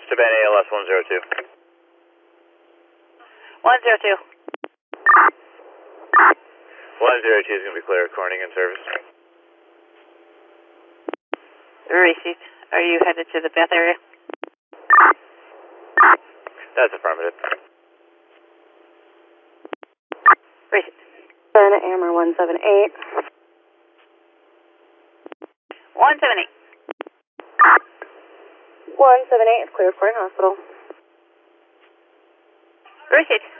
Savannah ALS 102. 102. 102 is going to be clear, Corning in service. Received. Are you headed to the bath area? That's affirmative. Received. Savannah Amber 178. 178. 178 is clear, Corning Hospital. Received.